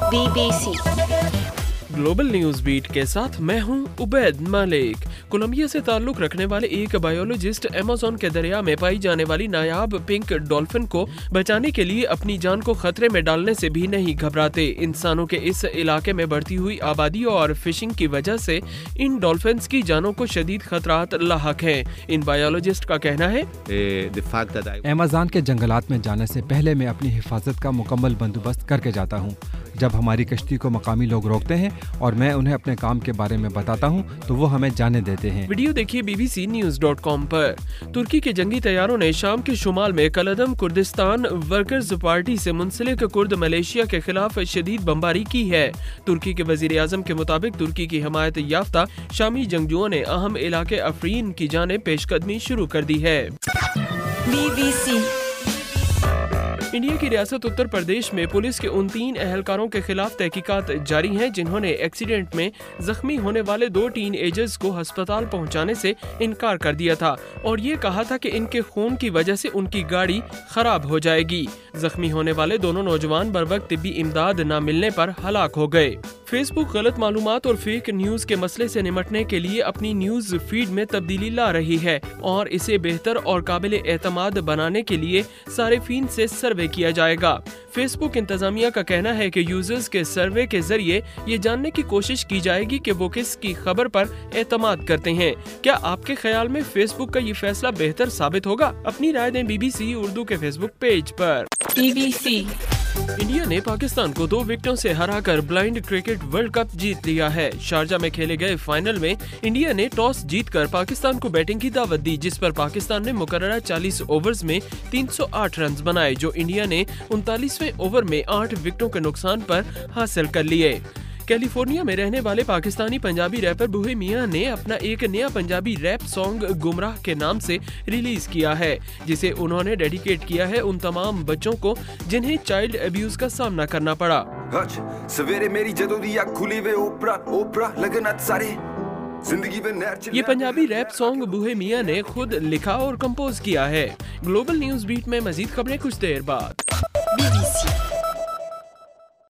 BBC global news beat के साथ मैं हूं उबैद मलिक। कोलंबिया से ताल्लुक रखने वाले एक बायोलॉजिस्ट अमेज़न के दरिया में पाई जाने वाली नायाब पिंक डॉल्फिन को बचाने के लिए अपनी जान को खतरे में डालने से भी नहीं घबराते। इंसानों के इस इलाके में बढ़ती हुई आबादी और फिशिंग की वजह से इन डॉल्फिन्स की जानों को शदीद खतरात लाहक हैं। इन बायोलॉजिस्ट का कहना है अमेज़न के जंगलात में जाने से पहले मैं अपनी हिफाजत का मुकम्मल बंदोबस्त करके जाता हूँ। जब हमारी कश्ती को मकामी लोग रोकते हैं और मैं उन्हें अपने काम के बारे में बताता हूं, तो वो हमें जाने देते हैं। वीडियो देखिए bbcnews.com पर। तुर्की के जंगी तैयारों ने शाम के शुमाल में कलदम कुर्दिस्तान वर्कर्स पार्टी से मुंसलिक कुर्द मलेशिया के खिलाफ शदीद बमबारी की है। तुर्की के वजीर आजम के मुताबिक तुर्की की हिमायत याफ्ता शामी जंगजुओं ने अहम इलाके अफरीन की जानिब पेशकदमी शुरू कर दी है। BBC इंडिया की रियासत उत्तर प्रदेश में पुलिस के उन 3 एहलकारों के खिलाफ तहकीकात जारी हैं जिन्होंने एक्सीडेंट में जख्मी होने वाले 2 टीनएजर्स को अस्पताल पहुंचाने से इनकार कर दिया था और ये कहा था कि इनके खून की वजह से उनकी गाड़ी खराब हो जाएगी। जख्मी होने वाले दोनों नौजवान बरवक्त तिब्बी इमदाद न मिलने पर हलाक हो गए। फेसबुक गलत मालूमात और फेक न्यूज के मसले से निपटने के लिए अपनी न्यूज फीड में तब्दीली ला रही है और इसे बेहतर और काबिल एतमाद बनाने के लिए सारिफीन से सर्वे किया जाएगा। फेसबुक इंतजामिया का कहना है कि यूजर्स के सर्वे के जरिए ये जानने की कोशिश की जाएगी कि वो किस की खबर पर एतमाद करते हैं। क्या आपके ख्याल में फेसबुक का ये फैसला बेहतर साबित होगा? अपनी राय दें BBC उर्दू के फेसबुक पेज पर। BBC इंडिया ने पाकिस्तान को 2 विकेटों से हराकर ब्लाइंड क्रिकेट वर्ल्ड कप जीत लिया है। शारजा में खेले गए फाइनल में इंडिया ने टॉस जीतकर पाकिस्तान को बैटिंग की दावत दी, जिस पर पाकिस्तान ने मुकर्ररा 40 ओवर्स में 308 रन बनाए, जो इंडिया ने 39वें ओवर में 8 विकेटों के नुकसान पर हासिल कर लिए। कैलिफोर्निया में रहने वाले पाकिस्तानी पंजाबी रैपर बूहे मियां ने अपना एक नया पंजाबी रैप सॉन्ग गुमराह के नाम से रिलीज किया है, जिसे उन्होंने डेडिकेट किया है उन तमाम बच्चों को जिन्हें चाइल्ड अब्यूज का सामना करना पड़ा। ये पंजाबी रैप सॉन्ग बूहे मियां ने खुद लिखा और कंपोज किया है। ग्लोबल न्यूज बीट में मजीद खबरें कुछ देर बाद। BBC